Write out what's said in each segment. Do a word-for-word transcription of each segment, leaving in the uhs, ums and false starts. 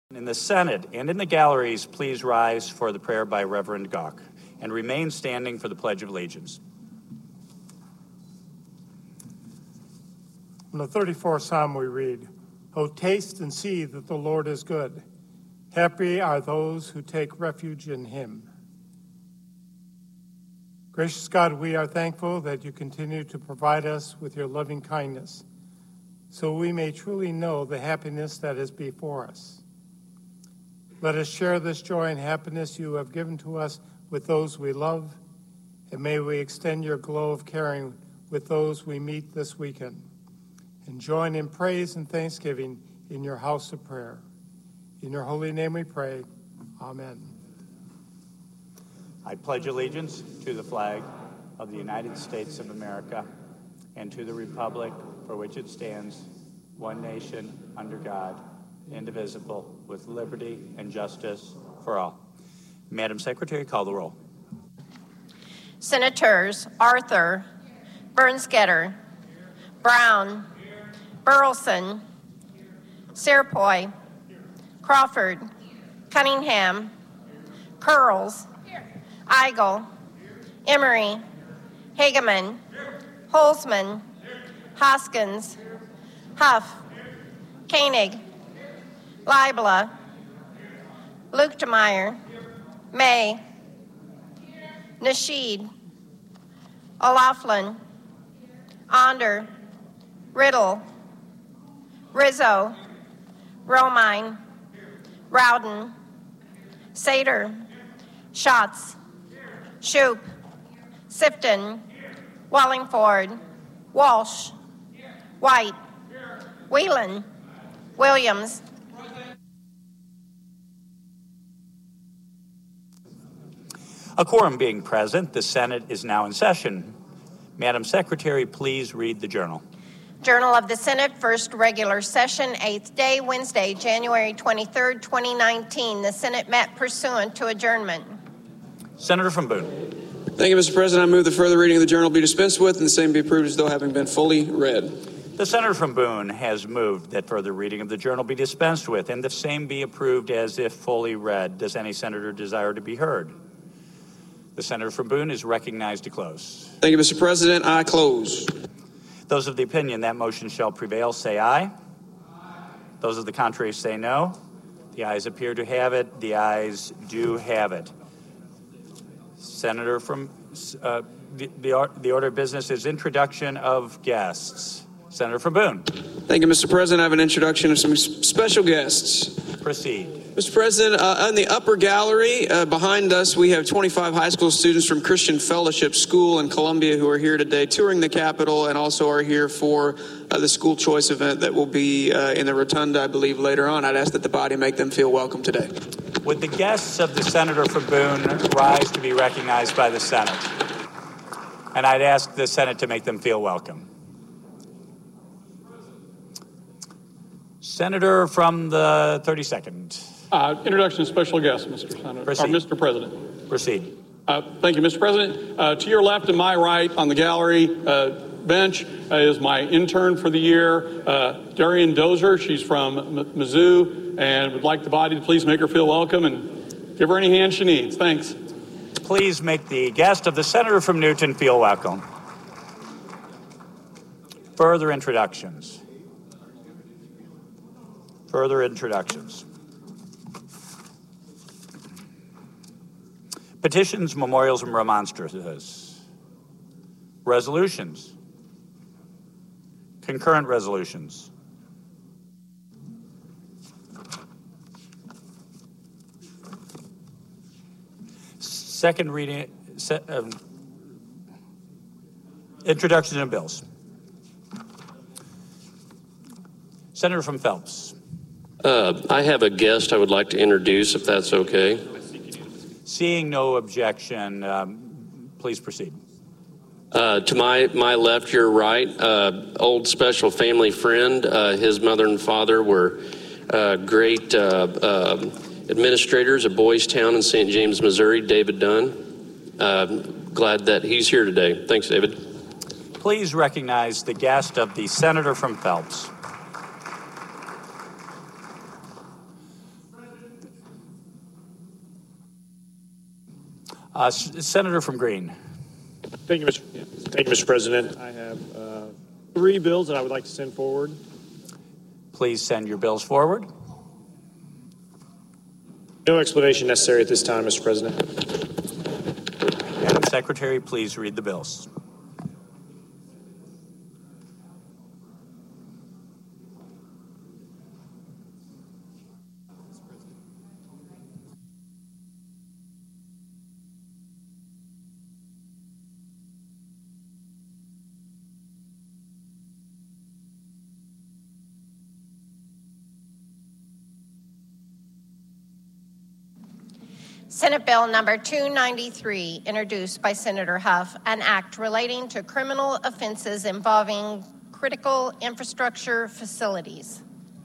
In the Senate and in the galleries, please rise for the prayer by Reverend Gauck and remain standing for the Pledge of Allegiance. In the thirty-fourth Psalm we read, "O taste and see that the Lord is good. Happy are those who take refuge in him." Gracious God, we are thankful that you continue to provide us with your loving kindness, so we may truly know the happiness that is before us. Let us share this joy and happiness you have given to us with those we love, and may we extend your glow of caring with those we meet this weekend, and join in praise and thanksgiving in your house of prayer. In your holy name we pray. Amen. I pledge allegiance to the flag of the United States of America and to the republic for which it stands, one nation, under God, indivisible, with liberty and justice for all. Madam Secretary, call the roll. Senators Arthur, Bernsgetter, Brown, Burleson, Serpoy, Crawford, Cunningham, Curls, Eigel, Emery, Hageman, Holzman, Hoskins, Huff, Koenig, Leibla, Luetkemeyer, May, Nasheed, O'Laughlin, Onder, Riddle, Rizzo, Romine, Rowden, Sater, Schatz, Shoup, Sifton, Wallingford, Walsh, White, Whelan, Williams. A quorum being present, the Senate is now in session. Madam Secretary, please read the journal. Journal of the Senate, first regular session, eighth day, Wednesday, January twenty-third, twenty nineteen. The Senate met pursuant to adjournment. Senator from Boone. Thank you, Mister President. I move the further reading of the journal be dispensed with and the same be approved as though having been fully read. The senator from Boone has moved that further reading of the journal be dispensed with and the same be approved as if fully read. Does any senator desire to be heard? The senator from Boone is recognized to close. Thank you, Mister President. I close. Those of the opinion that motion shall prevail say aye. Aye. Those of the contrary say no. The ayes appear to have it. The ayes do have it. Senator from uh, the, the, the order of business is introduction of guests. Senator from Boone. Thank you, Mister President. I have an introduction of some special guests. Proceed. Mister President, uh, in the upper gallery uh, behind us, we have twenty-five high school students from Christian Fellowship School in Columbia who are here today touring the Capitol and also are here for uh, the school choice event that will be uh, in the rotunda, I believe, later on. I'd ask that the body make them feel welcome today. Would the guests of the senator from Boone rise to be recognized by the Senate? And I'd ask the Senate to make them feel welcome. Senator from the thirty-second. Uh, introduction of special guests, Mister Senator, Proceed. or Mister President. Proceed. Uh, thank you, Mister President. Uh, to your left and my right on the gallery uh, bench uh, is my intern for the year, uh, Darian Dozer. She's from M- Mizzou and would like the body to please make her feel welcome and give her any hand she needs. Thanks. Please make the guest of the senator from Newton feel welcome. Further introductions. Further introductions. Petitions, memorials, and remonstrances. Resolutions. Concurrent resolutions. Second reading, se- um, introduction of bills. Senator from Phelps. Uh, I have a guest I would like to introduce, if that's okay. Seeing no objection, um, please proceed. Uh, to my, my left, your right, uh, old special family friend. Uh, his mother and father were uh, great uh, uh, administrators of Boys Town in Saint James, Missouri, David Dunn. Uh, glad that he's here today. Thanks, David. Please recognize the guest of the senator from Phelps. Uh, S- Senator from Greene. Thank you, Mister Thank you, Mister President. I have uh, three bills that I would like to send forward. Please send your bills forward. No explanation necessary at this time, Mister President. Madam Secretary, please read the bills. Senate Bill number two ninety-three, introduced by Senator Huff, an act relating to criminal offenses involving critical infrastructure facilities.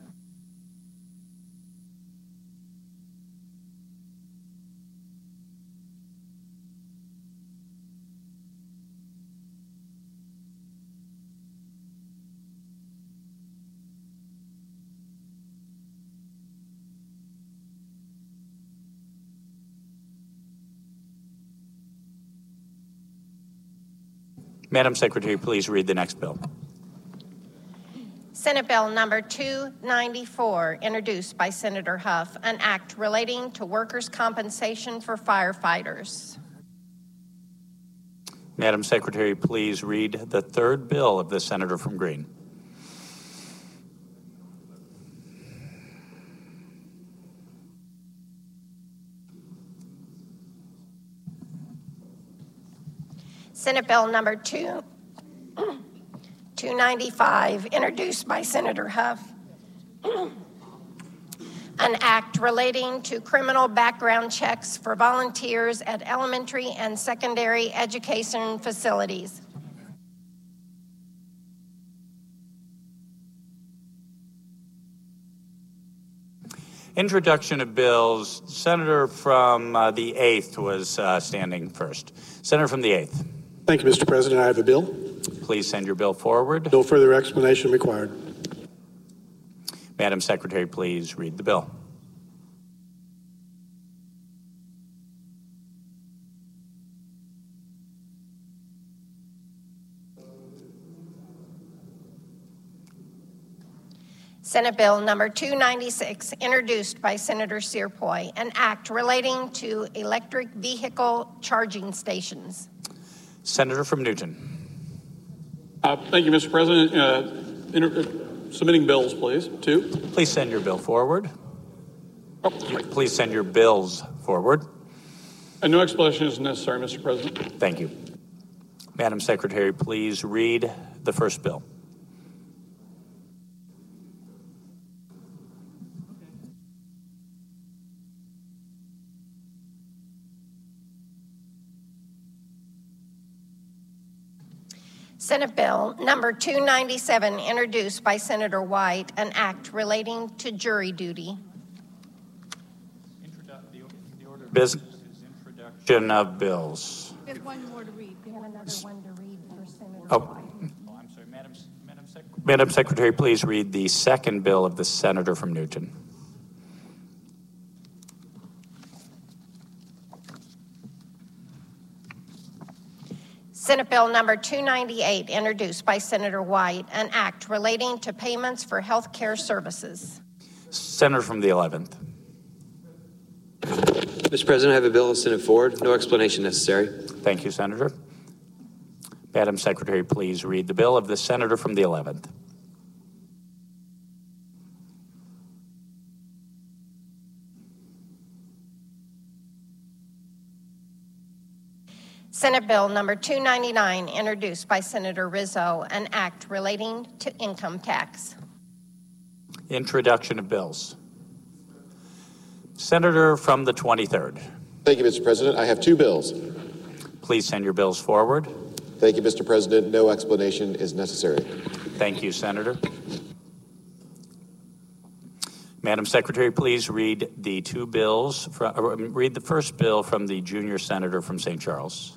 Madam Secretary, please read the next bill. Senate Bill number two ninety-four, introduced by Senator Huff, an act relating to workers' compensation for firefighters. Madam Secretary, please read the third bill of the Senator from Greene. Senate Bill number two, two ninety-five, introduced by Senator Huff, an act relating to criminal background checks for volunteers at elementary and secondary education facilities. Introduction of bills. Senator from uh, the eighth was uh, standing first. Senator from the eighth. Thank you, Mister President. I have a bill. Please send your bill forward. No further explanation required. Madam Secretary, please read the bill. Senate Bill number two ninety-six, introduced by Senator Searpoy, an act relating to electric vehicle charging stations. Senator from Newton. Uh, thank you, Mister President. Uh, inter- uh, submitting bills, please. Two. Please send your bill forward. Oh, Please send your bills forward. and no explanation is necessary, Mister President. Thank you. Madam Secretary, please read the first bill. Senate Bill number two ninety-seven, introduced by Senator White, an act relating to jury duty. Business is introduction of bills. There's one more to read. We have another one to read for Senator Oh, White. oh I'm sorry, Madam, Madam, Sec- Madam Secretary, please read the second bill of the Senator from Newton. Senate Bill number two ninety-eight, introduced by Senator White, an act relating to payments for health care services. Senator from the eleventh. Mister President, I have a bill and send it forward. No explanation necessary. Thank you, Senator. Madam Secretary, please read the bill of the Senator from the eleventh. Senate Bill number two ninety-nine, introduced by Senator Rizzo, an act relating to income tax. Introduction of bills. Senator from the twenty-third. Thank you, Mister President. I have two bills. Please send your bills forward. Thank you, Mister President. No explanation is necessary. Thank you, Senator. Madam Secretary, please read the two bills. From, or read the first bill from the junior senator from Saint Charles.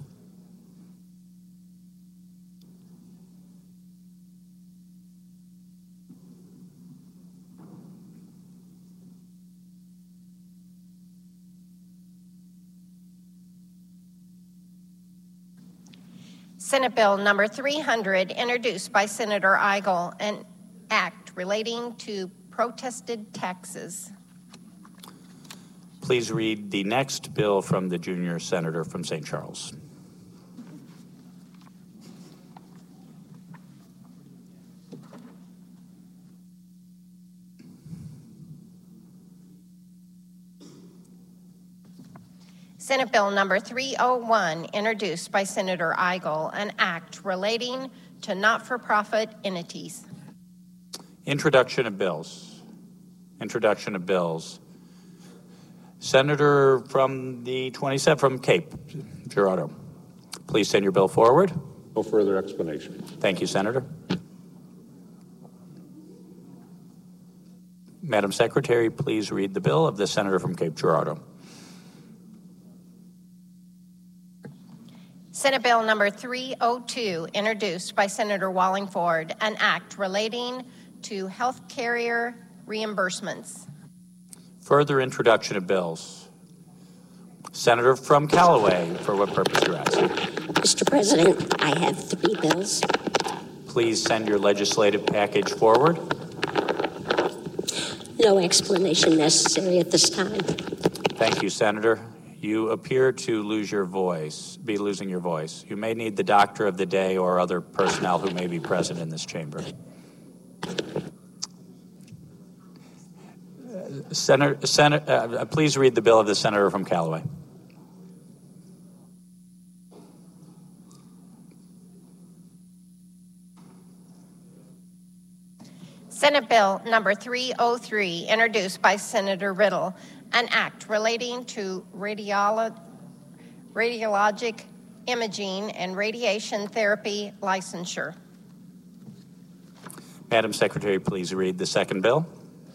Senate Bill number three hundred, introduced by Senator Eigel, an act relating to protested taxes. Please read the next bill from the junior senator from Saint Charles. Senate Bill number three oh one, introduced by Senator Eigel, an act relating to not-for-profit entities. Introduction of bills. Introduction of bills. Senator from the twenty-seventh, from Cape Girardeau. Please send your bill forward. No further explanation. Thank you, Senator. Madam Secretary, please read the bill of the senator from Cape Girardeau. Senate Bill number three oh two, introduced by Senator Wallingford, an act relating to health carrier reimbursements. Further introduction of bills. Senator from Callaway, for what purpose you ask? Mister President, I have three bills. Please send your legislative package forward. No explanation necessary at this time. Thank you, Senator. You appear to lose your voice, be losing your voice. You may need the doctor of the day or other personnel who may be present in this chamber. Uh, Senator, Senator uh, please read the bill of the senator from Callaway. Senate Bill number three oh three, introduced by Senator Riddle, an act relating to radiolo- radiologic imaging and radiation therapy licensure. Madam Secretary, please read the second bill.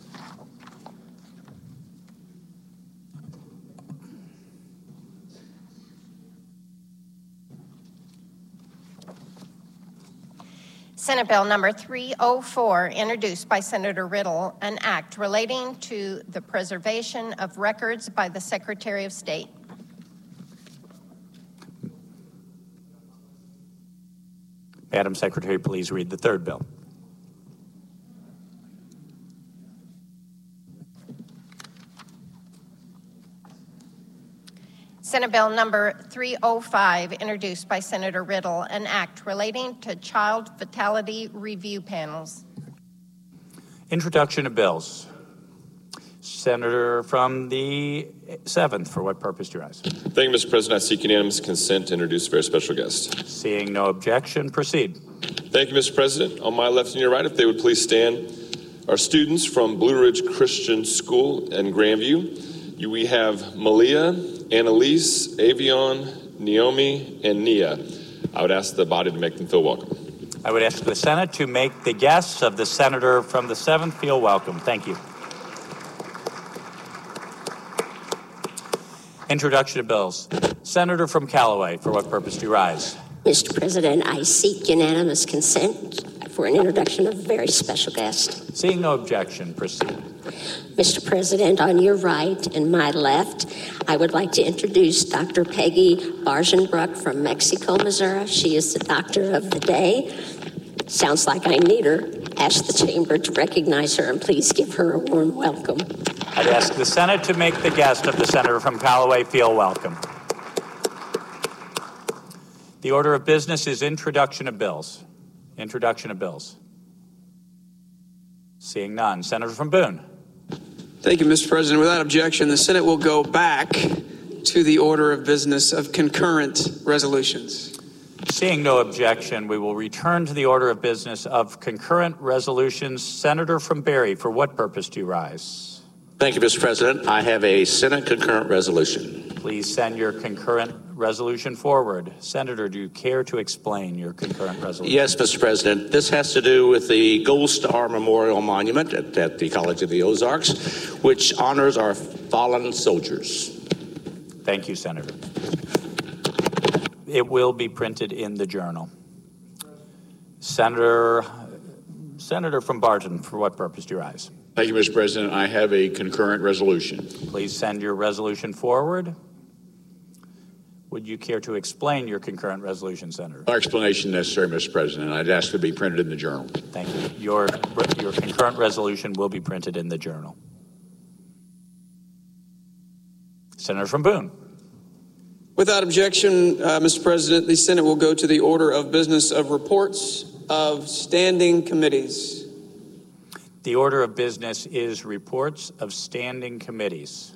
Senate Bill number three oh four, introduced by Senator Riddle, an act relating to the preservation of records by the Secretary of State. Madam Secretary, please read the third bill. Senate Bill number three oh five, introduced by Senator Riddle, an act relating to child fatality review panels. Introduction of bills. Senator from the seventh, for what purpose do you rise? Thank you, Mister President. I seek unanimous consent to introduce a very special guest. Seeing no objection, proceed. Thank you, Mister President. On my left and your right, if they would please stand. Our students from Blue Ridge Christian School in Grandview. You, we have Malia, Annalise, Avion, Naomi, and Nia. I would ask the body to make them feel welcome. I would ask the Senate to make the guests of the senator from the seventh feel welcome. Thank you. Introduction of bills. Senator from Callaway, for what purpose do you rise? Mister President, I seek unanimous consent for an introduction of a very special guest. Seeing no objection, proceed. Mister President, on your right and my left, I would like to introduce Doctor Peggy Bargenbruck from Mexico, Missouri. She is the doctor of the day. Sounds like I need her. Ask the chamber to recognize her and please give her a warm welcome. I'd ask the Senate to make the guest of the senator from Callaway feel welcome. The order of business is introduction of bills. Introduction of bills. Seeing none. Senator from Boone. Thank you, Mister President. Without objection, the Senate will go back to the order of business of concurrent resolutions. Seeing no objection, we will return to the order of business of concurrent resolutions. Senator from Barry, for what purpose do you rise? Thank you, Mister President. I have a Senate concurrent resolution. Please send your concurrent resolution forward. Senator, do you care to explain your concurrent resolution? Yes, Mister President. This has to do with the Gold Star Memorial Monument at, at the College of the Ozarks, which honors our fallen soldiers. Thank you, Senator. It will be printed in the Journal. Senator, Senator from Barton, for what purpose do you rise? Thank you, Mister President. I have a concurrent resolution. Please send your resolution forward. Would you care to explain your concurrent resolution, Senator? No explanation necessary, Mister President. I'd ask to be printed in the Journal. Thank you. Your, your concurrent resolution will be printed in the Journal. Senator from Boone. Without objection, uh, Mister President, the Senate will go to the order of business of reports of standing committees. The order of business is reports of standing committees.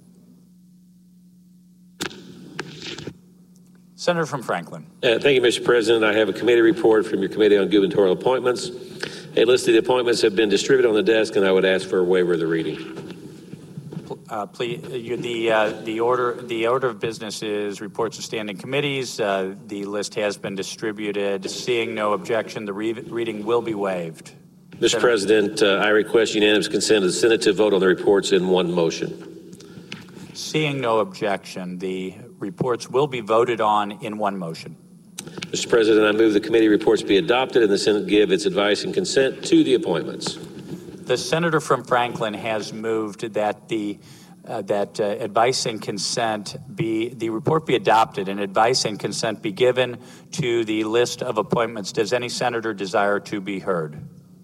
Senator from Franklin. Uh, thank you, Mister President. I have a committee report from your Committee on Gubernatorial Appointments. A list of the appointments have been distributed on the desk, and I would ask for a waiver of the reading. Uh, please, you, the uh, the order the order of business is reports of standing committees. Uh, the list has been distributed. Seeing no objection, the re reading will be waived. Mister Senator. President, uh, I request unanimous consent of the Senate to vote on the reports in one motion. Seeing no objection, the reports will be voted on in one motion. Mister President, I move the committee reports be adopted and the Senate give its advice and consent to the appointments. The senator from Franklin has moved that the uh, that uh, advice and consent be the report be adopted and advice and consent be given to the list of appointments. Does any senator desire to be heard?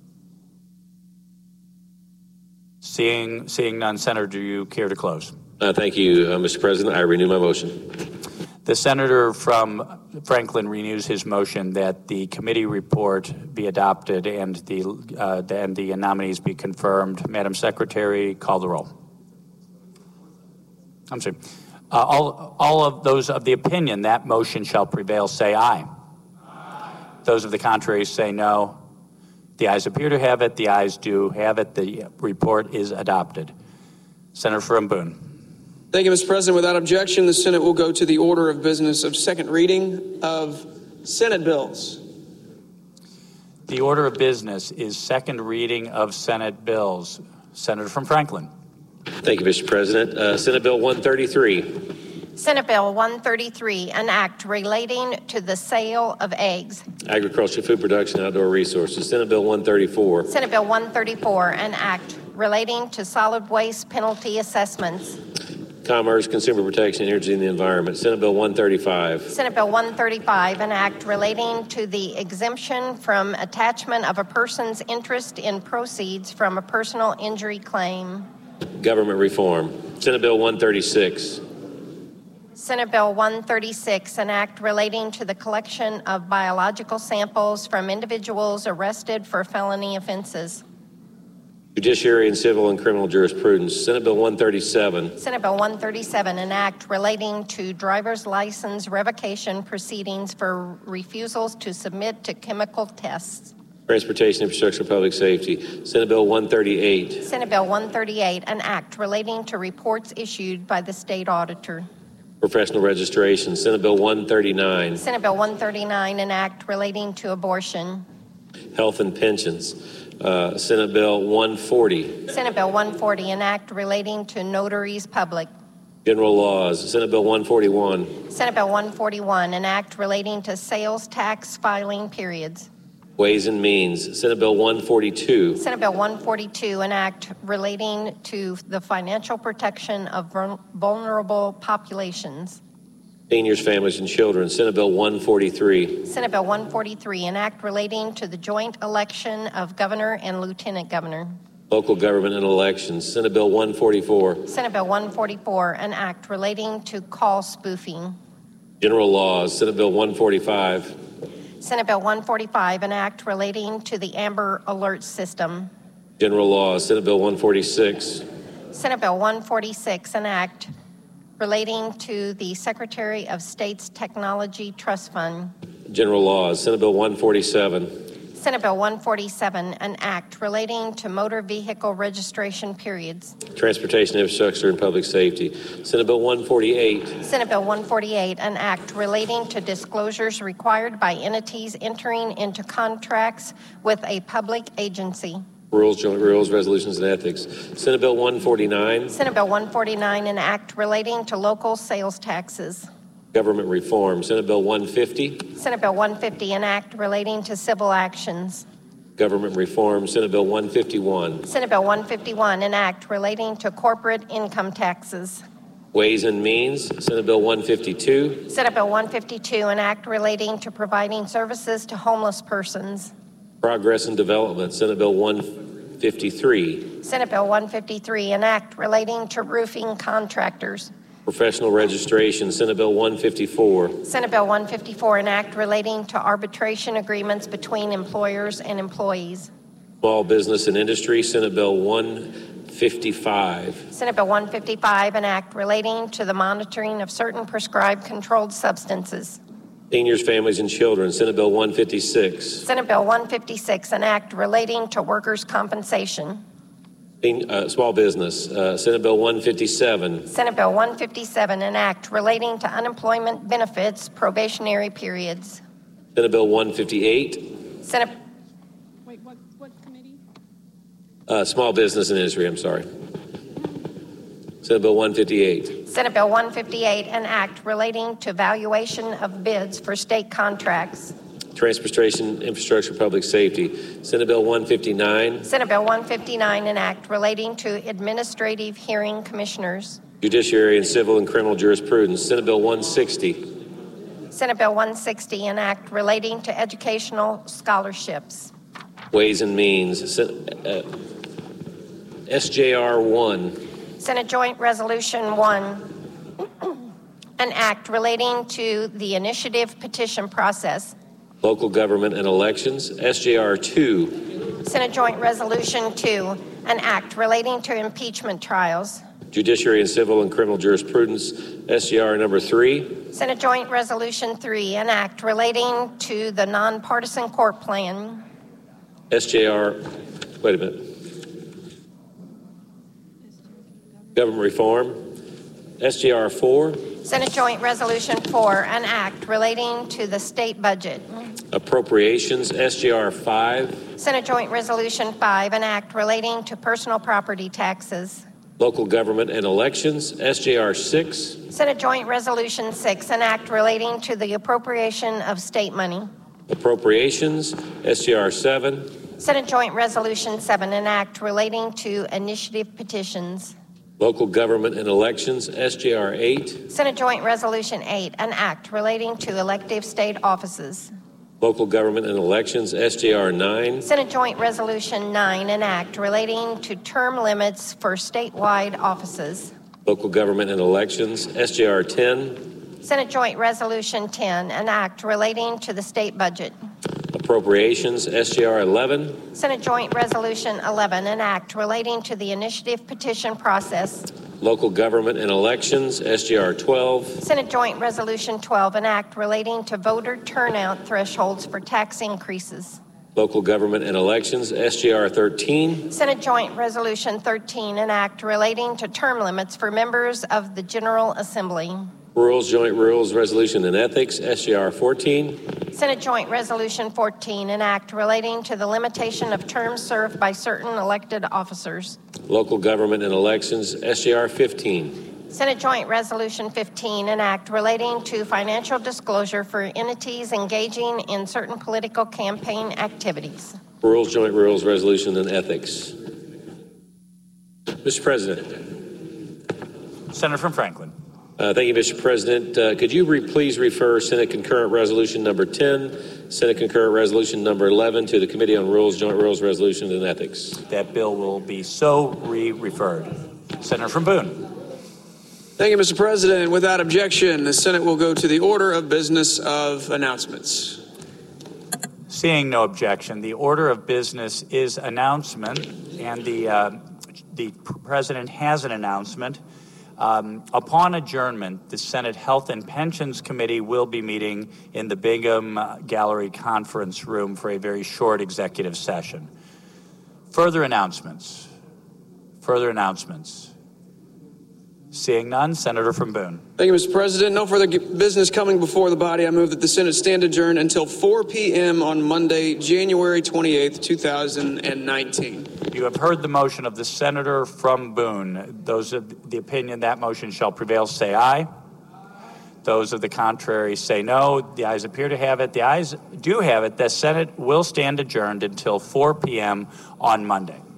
Seeing seeing none, Senator, do you care to close? Uh, thank you, uh, Mister President. I renew my motion. The senator from Franklin renews his motion that the committee report be adopted and the uh, and the nominees be confirmed. Madam Secretary, call the roll. I'm sorry. Uh, all all of those of the opinion that motion shall prevail say aye. Aye. Those of the contrary say no. The ayes appear to have it. The ayes do have it. The report is adopted. Senator from Boone. Thank you, Mister President. Without objection, the Senate will go to the order of business of second reading of Senate bills. The order of business is second reading of Senate bills. Senator from Franklin. Thank you, Mister President. Uh, Senate Bill one thirty-three. Senate Bill one thirty-three, an act relating to the sale of eggs. Agriculture, food production, and outdoor resources. Senate Bill one thirty-four. Senate Bill one thirty-four, an act relating to solid waste penalty assessments. Commerce, consumer protection, energy, and the environment. Senate Bill one thirty-five. Senate Bill one thirty-five, an act relating to the exemption from attachment of a person's interest in proceeds from a personal injury claim. Government reform. Senate Bill one thirty-six. Senate Bill one thirty-six, an act relating to the collection of biological samples from individuals arrested for felony offenses. Judiciary and civil and criminal jurisprudence. Senate Bill one thirty-seven. Senate Bill one thirty-seven, an act relating to driver's license revocation proceedings for refusals to submit to chemical tests. Transportation, infrastructure, public safety. Senate Bill one thirty-eight. Senate Bill one thirty-eight, an act relating to reports issued by the state auditor. Professional registration. Senate Bill one thirty-nine. Senate Bill one thirty-nine, an act relating to abortion. Health and pensions. Uh, Senate Bill one forty. Senate Bill one forty, an act relating to notaries public. General laws. Senate Bill one forty-one. Senate Bill one forty-one, an act relating to sales tax filing periods. Ways and means. Senate Bill one forty-two. Senate Bill one forty-two, an act relating to the financial protection of vulnerable populations. Seniors, families, and children. Senate Bill one forty-three. Senate Bill one forty-three, an act relating to the joint election of governor and lieutenant governor. Local government and elections. Senate Bill one forty-four. Senate Bill one forty-four, an act relating to call spoofing. General laws. Senate Bill one forty-five. Senate Bill one forty-five, an act relating to the Amber Alert System. General laws. Senate Bill one forty-six. Senate Bill one forty-six, an act relating to the Secretary of State's Technology Trust Fund. General laws. Senate Bill one forty-seven. Senate Bill one forty-seven, an act relating to motor vehicle registration periods. Transportation, infrastructure, and public safety. Senate Bill one forty-eight. Senate Bill one forty-eight, an act relating to disclosures required by entities entering into contracts with a public agency. Rules, joint rules, resolutions, and ethics. Senate Bill one forty-nine. Senate Bill one forty-nine, an act relating to local sales taxes. Government reform. Senate Bill one fifty. Senate Bill one fifty, an act relating to civil actions. Government reform. Senate Bill one fifty-one. Senate Bill one fifty-one, an act relating to corporate income taxes. Ways and Means, Senate Bill one fifty-two. Senate Bill one fifty-two, an act relating to providing services to homeless persons. Progress and Development, Senate Bill one fifty-three. Senate Bill one fifty-three, an act relating to roofing contractors. Professional Registration, Senate Bill one fifty-four. Senate Bill one fifty-four, an act relating to arbitration agreements between employers and employees. Small Business and Industry, Senate Bill one fifty-five. Senate Bill one fifty-five, an act relating to the monitoring of certain prescribed controlled substances. Seniors, Families, and Children, Senate Bill one fifty-six. Senate Bill one fifty-six, an act relating to workers' compensation. Uh, small Business, uh, Senate Bill one fifty-seven. Senate Bill one fifty-seven, an act relating to unemployment benefits probationary periods. Senate Bill one fifty-eight. Senate. Wait, what, what committee? Uh, Small Business and Industry, I'm sorry. Senate Bill one fifty-eight. Senate Bill one fifty-eight, an act relating to valuation of bids for state contracts. Transportation, Infrastructure, Public Safety, Senate Bill one fifty-nine. Senate Bill one fifty-nine, an act relating to administrative hearing commissioners. Judiciary and Civil and Criminal Jurisprudence, Senate Bill one sixty. Senate Bill one sixty, an act relating to educational scholarships. Ways and Means, uh, S J R one. Senate Joint Resolution one, an act relating to the initiative petition process. Local Government and Elections, S J R two. Senate Joint Resolution two, an act relating to impeachment trials. Judiciary and Civil and Criminal Jurisprudence, S J R number three. Senate Joint Resolution three, an act relating to the nonpartisan court plan. S J R, wait a minute. Government Reform, S J R four. Senate Joint Resolution four, an act relating to the state budget. Appropriations, S J R five. Senate Joint Resolution five, an act relating to personal property taxes. Local Government and Elections, S J R six. Senate Joint Resolution six, an act relating to the appropriation of state money. Appropriations, S J R seven. Senate Joint Resolution seven, an act relating to initiative petitions. Local Government and Elections, S J R eight. Senate Joint Resolution eight, an act relating to elective state offices. Local Government and Elections, S J R nine. Senate Joint Resolution nine, an act relating to term limits for statewide offices. Local Government and Elections, S J R ten. Senate Joint Resolution ten, an act relating to the state budget. Appropriations, S J R eleven. Senate Joint Resolution eleven, an act relating to the initiative petition process. Local Government and Elections, S J R twelve. Senate Joint Resolution twelve, an act relating to voter turnout thresholds for tax increases. Local Government and Elections, S J R thirteen. Senate Joint Resolution thirteen, an act relating to term limits for members of the General Assembly. Rules, Joint Rules, Resolution and Ethics, S J R fourteen. Senate Joint Resolution fourteen, an act relating to the limitation of terms served by certain elected officers. Local Government and Elections, S J R fifteen. Senate Joint Resolution fifteen, an act relating to financial disclosure for entities engaging in certain political campaign activities. Rules, Joint Rules, Resolution and Ethics. Mister President. Senator from Franklin. Uh, thank you, Mister President. Uh, could you re- please refer Senate Concurrent Resolution number ten, Senate Concurrent Resolution number eleven to the Committee on Rules, Joint Rules, Resolutions, and Ethics? That bill will be so re-referred. Senator from Boone. Thank you, Mister President. Without objection, the Senate will go to the order of business of announcements. Seeing no objection, the order of business is announcement, and the uh, the President has an announcement. Um, upon adjournment, the Senate Health and Pensions Committee will be meeting in the Bingham Gallery Conference Room for a very short executive session. Further announcements. Further announcements. Seeing none, Senator from Boone. Thank you, Mister President. No further business coming before the body. I move that the Senate stand adjourned until four p.m. on Monday, January twenty-eighth, two thousand nineteen. You have heard the motion of the Senator from Boone. Those of the opinion that motion shall prevail, say aye. Those of the contrary say no. The ayes appear to have it. The ayes do have it. The Senate will stand adjourned until four p.m. on Monday.